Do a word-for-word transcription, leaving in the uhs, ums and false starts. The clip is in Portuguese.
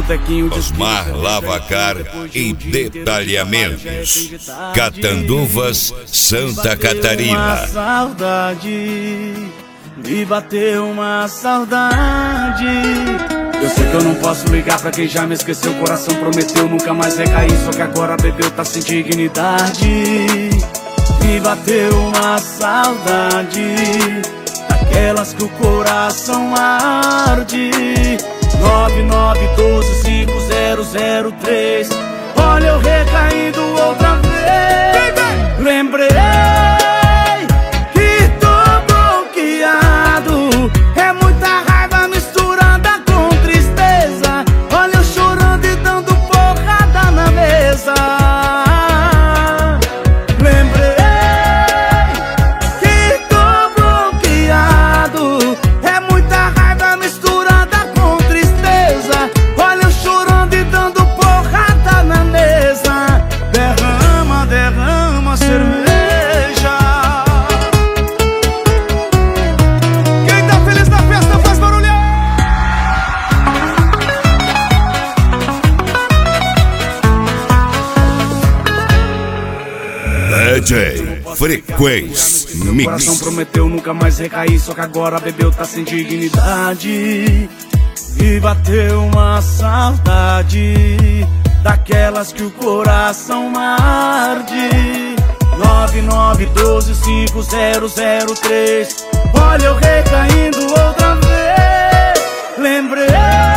botequinho de Osmar Lavacar e Detalhamentos, Catanduvas, Santa Catarina. Uma saudade, me bateu uma saudade. Eu sei que eu não posso ligar pra quem já me esqueceu. O coração prometeu nunca mais recair, só que agora bebeu, tá sem dignidade. Me bateu uma saudade, daquelas que o coração arde. Nove nove um dois cinco zero zero três. Olha eu recaindo outra vez. Lembrei que tô bloqueado. É muita raiva misturada com tristeza. Olha eu chorando e dando porrada na mesa. Lembrei que tô bloqueado. É muita raiva misturada com tristeza. Olha eu chorando e dando porrada na mesa. Derrama, derrama cerveja. Quem tá feliz na festa faz barulho. D J Frequência O coração Mix. prometeu nunca mais recair, só que agora bebeu, tá sem dignidade. E bateu uma saudade, daquelas que o coração arde. Nove nove um dois cinco zero zero três. Olha eu recaindo outra vez. Lembrei